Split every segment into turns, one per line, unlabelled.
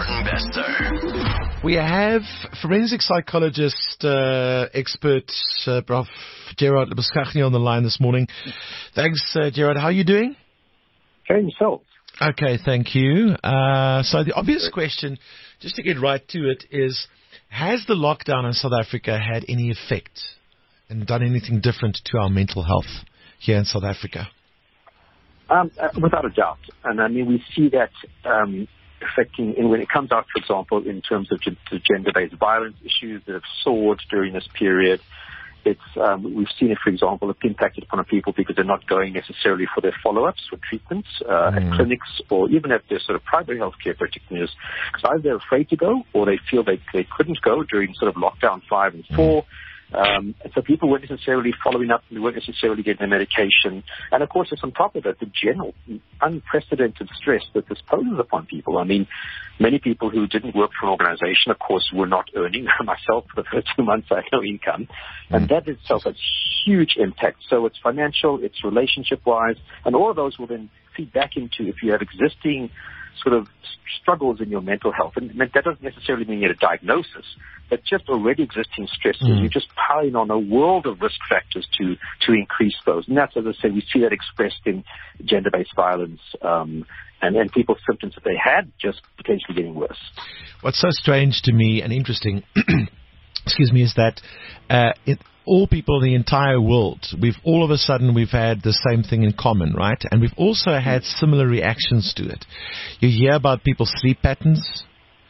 Martin Bester.
We have forensic psychologist, expert, Prof. Gerard Lebuschagne on the line this morning. Thanks, Gerard. How are you doing?
Okay, yourself.
Okay, thank you. So the obvious question, just to get right to it, is has the lockdown in South Africa had any effect and done anything different to our mental health here in South Africa?
Without a doubt. And I mean, we see that affecting, when it comes out, for example, in terms of the gender-based violence issues that have soared during this period. We've seen it, for example, it's impacted upon people because they're not going necessarily for their follow-ups or treatments at clinics or even at their sort of primary health care practitioners. Because either they're afraid to go or they feel they couldn't go during sort of lockdown 5 and 4. And so people weren't necessarily following up, and they weren't necessarily getting their medication. And of course, it's on top of it, the general unprecedented stress that this poses upon people. I mean, many people who didn't work for an organization, of course, were not earning. Myself, for the first 2 months, I had no income. And that itself has huge impact. So it's financial, it's relationship-wise, and all of those will then feed back into if you have existing sort of struggles in your mental health. And that doesn't necessarily mean you get a diagnosis, but just already existing stresses. You're just piling on a world of risk factors to increase those. And that's, as I say, we see that expressed in gender-based violence and people's symptoms that they had just potentially getting worse.
What's so strange to me and interesting, excuse me, is that all people in the entire world, all of a sudden we've had the same thing in common, right? And we've also had similar reactions to it. You hear about people's sleep patterns,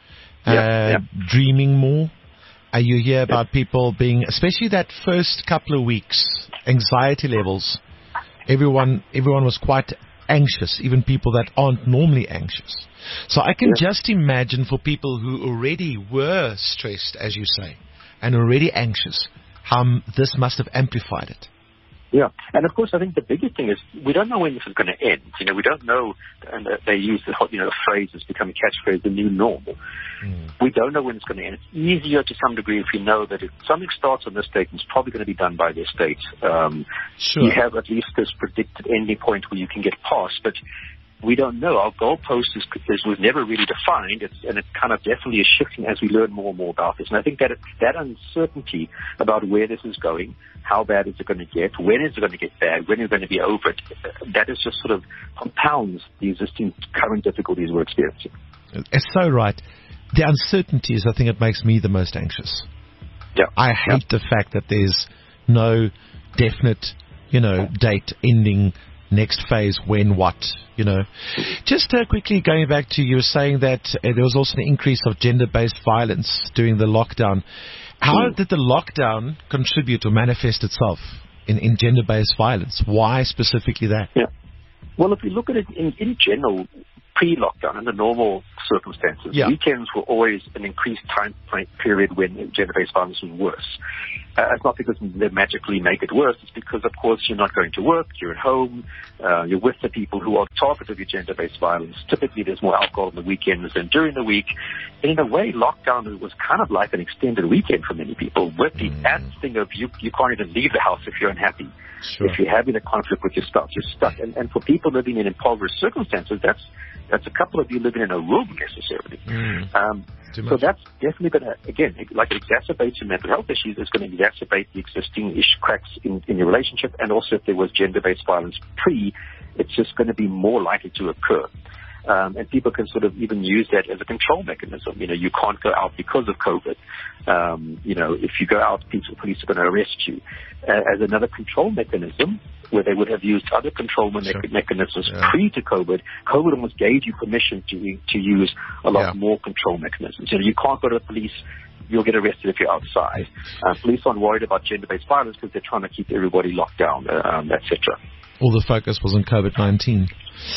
dreaming more. You hear about people being, especially that first couple of weeks, anxiety levels. Everyone was quite anxious, even people that aren't normally anxious. So I can just imagine for people who already were stressed, as you say, and already anxious, how this must have amplified it.
Yeah, and of course, I think the biggest thing is we don't know when this is going to end. We don't know, and they use the phrase that's become a catchphrase, the new normal. We don't know when it's going to end. It's easier to some degree if you know that if something starts on this date, it's probably going to be done by this date.
Sure.
You have at least this predicted ending point where you can get past, but we don't know. Our goalpost was never really defined, and it kind of definitely is shifting as we learn more and more about this. And I think that uncertainty about where this is going, how bad is it going to get, when is it going to get bad, when is it going to be over it, that is just sort of compounds the existing current difficulties we're experiencing.
It's so right. The uncertainty is, I think, it makes me the most anxious.
Yeah.
I hate the fact that there's no definite, date ending. Next phase, when, what, Just quickly going back to, you were saying that there was also an increase of gender-based violence during the lockdown. How did the lockdown contribute or manifest itself in gender-based violence? Why specifically that?
Yeah. Well, if we look at it in general, pre-lockdown, under normal circumstances, weekends were always an increased time period when gender-based violence was worse. It's not because they magically make it worse. It's because, of course, you're not going to work, you're at home, you're with the people who are target of your gender-based violence. Typically, there's more alcohol on the weekends than during the week. And in a way, lockdown was kind of like an extended weekend for many people, with the added thing of you can't even leave the house if you're unhappy. Sure. If you're having a conflict with your spouse, you're stuck. And for people living in impoverished circumstances, that's a couple of you living in a room necessarily. So that's definitely going to, again, like it exacerbates your mental health issues, it's going to exacerbate the existing cracks in your relationship. And also if there was gender-based violence it's just going to be more likely to occur. And people can sort of even use that as a control mechanism. You can't go out because of COVID. If you go out, police are going to arrest you. As another control mechanism, where they would have used other control mechanisms pre to COVID, COVID almost gave you permission to use a lot more control mechanisms. You can't go to the police. You'll get arrested if you're outside. Police aren't worried about gender-based violence because they're trying to keep everybody locked down, etc.
All the focus was on COVID-19.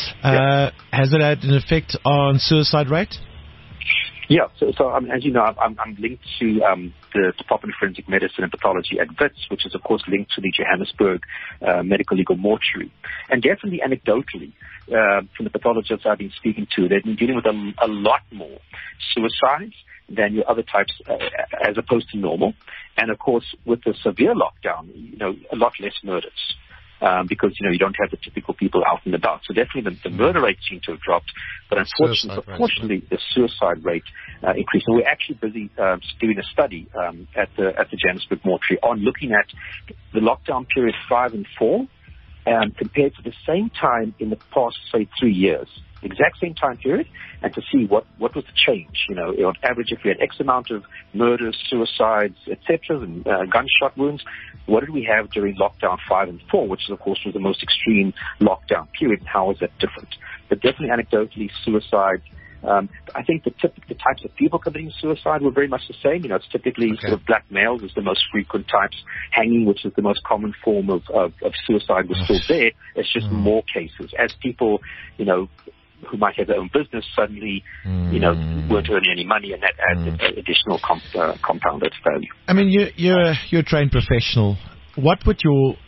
Has it had an effect on suicide rate?
Yeah, so as you know, I'm linked to the Department of Forensic Medicine and Pathology at WITS, which is, of course, linked to the Johannesburg Medical Legal Mortuary. And definitely anecdotally, from the pathologists I've been speaking to, they've been dealing with a lot more suicides than your other types as opposed to normal. And, of course, with the severe lockdown, a lot less murders. because, you don't have the typical people out and about. So definitely the murder rate seemed to have dropped, but unfortunately, the suicide rate increased. And we're actually busy doing a study at the Johannesburg Mortuary on looking at the lockdown period 5 and 4 compared to the same time in the past, say, 3 years. Exact same time period, and to see what was the change. On average, if we had X amount of murders, suicides, etc., and gunshot wounds, what did we have during lockdown 5 and 4, which of course was the most extreme lockdown period, and how was that different? But definitely anecdotally, suicide, I think the types of people committing suicide were very much the same. It's typically sort of black males is the most frequent types. Hanging, which is the most common form of suicide, was still there. It's just more cases. As people, who might have their own business suddenly, weren't earning any money, and that adds additional compounded value.
I mean, you're a trained professional. What would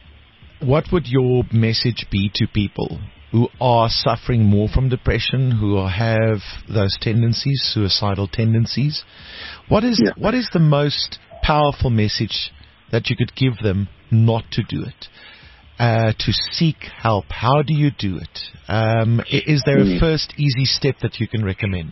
your message be to people who are suffering more from depression, who have those tendencies, suicidal tendencies? What is the most powerful message that you could give them not to do it? To seek help? How do you do it? Is there a first easy step that you can recommend?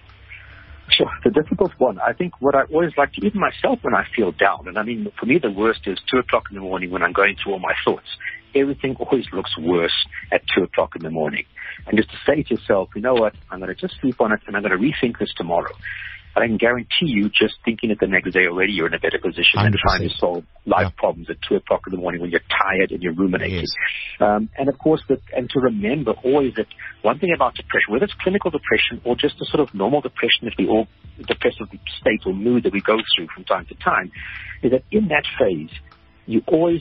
Sure. The difficult one, I think what I always like to, even myself when I feel down, and I mean, for me the worst is 2 o'clock in the morning when I'm going through all my thoughts. Everything always looks worse at 2 o'clock in the morning. And just to say to yourself, you know what, I'm going to just sleep on it and I'm going to rethink this tomorrow. But I can guarantee you, just thinking it the next day already, you're in a better position 100%. Than trying to solve life problems at 2 o'clock in the morning when you're tired and you're ruminating. Yes. And of course, and to remember always that one thing about depression, whether it's clinical depression or just a sort of normal depression that we all, depressive state or mood that we go through from time to time, is that in that phase, you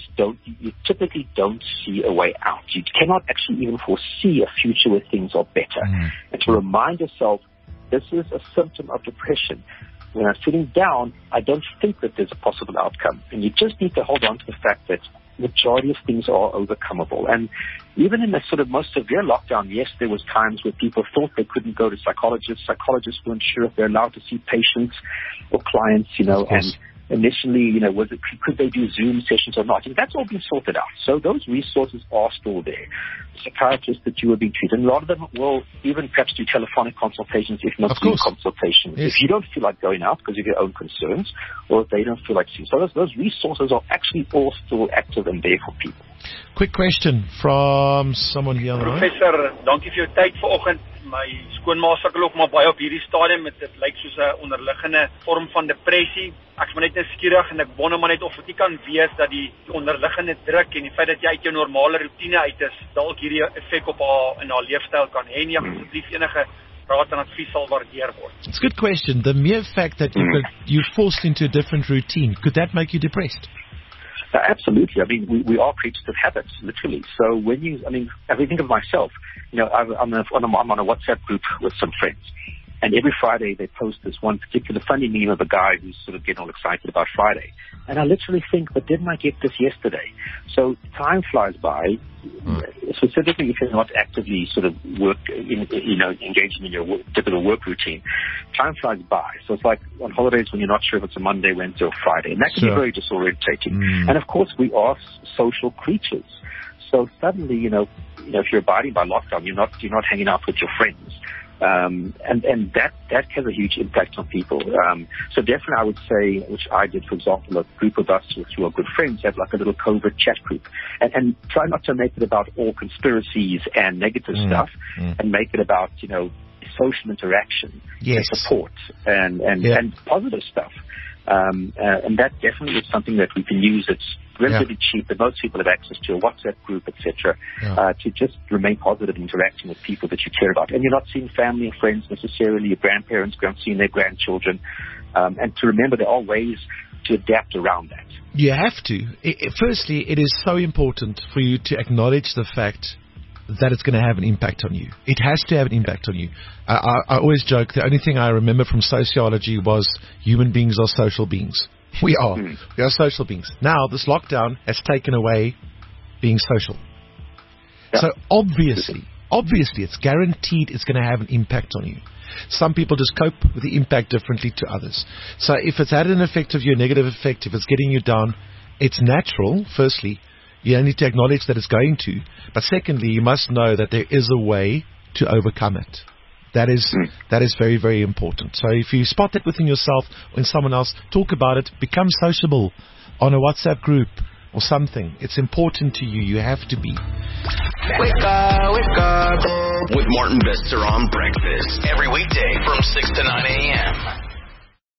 typically don't see a way out. You cannot actually even foresee a future where things are better. And to remind yourself, this is a symptom of depression. When I'm feeling down, I don't think that there's a possible outcome. And you just need to hold on to the fact that the majority of things are overcomeable. And even in the sort of most severe lockdown, yes, there was times where people thought they couldn't go to psychologists. Psychologists weren't sure if they're allowed to see patients or clients, and initially, could they do Zoom sessions or not? And that's all been sorted out. So those resources are still there. Psychiatrists that you are being treated, and a lot of them will even perhaps do telephonic consultations, if not Zoom consultations. Yes. If you don't feel like going out because of your own concerns, or if they don't feel like seeing. So those resources are actually all still active and there for people.
Quick question from someone here on the line.
Professor, dankie vir jou tyd vanoggend. My skoonma sukkel ook maar baie op hierdie stadium met dit lyk soos 'n onderliggende vorm van depressie. Ek's maar net nuuskierig en ek wonder maar net of dit kan wees dat die onderliggende druk en die feit dat jy uit jou normale rotine uit is, dalk hierdie effek op haar in haar leefstyl kan hê. En asseblief enige raad en advies sal waardeer word.
It's a good question. The mere fact that you're forced into a different routine, could that make you depressed?
Absolutely. I mean, we are creatures of habits, literally. So if you think of myself, I'm on a WhatsApp group with some friends. And every Friday they post this one particular funny meme of a guy who's sort of getting all excited about Friday. And I literally think, but didn't I get this yesterday? So time flies by, specifically if you're not actively sort of engaging in your typical work routine. Time flies by. So it's like on holidays when you're not sure if it's a Monday, Wednesday, or Friday. And that can be very disorientating. And of course, we are social creatures. So suddenly, if you're abiding by lockdown, you're not hanging out with your friends. And that has a huge impact on people. So definitely I would say, which I did, for example, a group of us who are good friends have like a little COVID chat group, and try not to make it about all conspiracies and negative stuff, and make it about, social interaction, and support, and positive stuff. And that definitely is something that we can use. It's relatively cheap, but most people have access to a WhatsApp group, etc., to just remain positive, interacting with people that you care about. And you're not seeing family and friends necessarily, your grandparents, seeing their grandchildren. And to remember there are ways to adapt around that.
You have to. Firstly, it is so important for you to acknowledge the fact that it's going to have an impact on you. It has to have an impact on you. I always joke, the only thing I remember from sociology was human beings are social beings. We are. We are social beings. Now, this lockdown has taken away being social. So obviously, it's guaranteed it's going to have an impact on you. Some people just cope with the impact differently to others. So if it's had an effect of you, a negative effect, if it's getting you down, it's natural, firstly, You need to acknowledge that it's going to. But secondly, you must know that there is a way to overcome it. That is very, very important. So if you spot it within yourself or in someone else, talk about it. Become sociable on a WhatsApp group or something. It's important to you. You have to be.
Wake up. With Martin Bester on Breakfast. Every weekday from 6 to 9 a.m.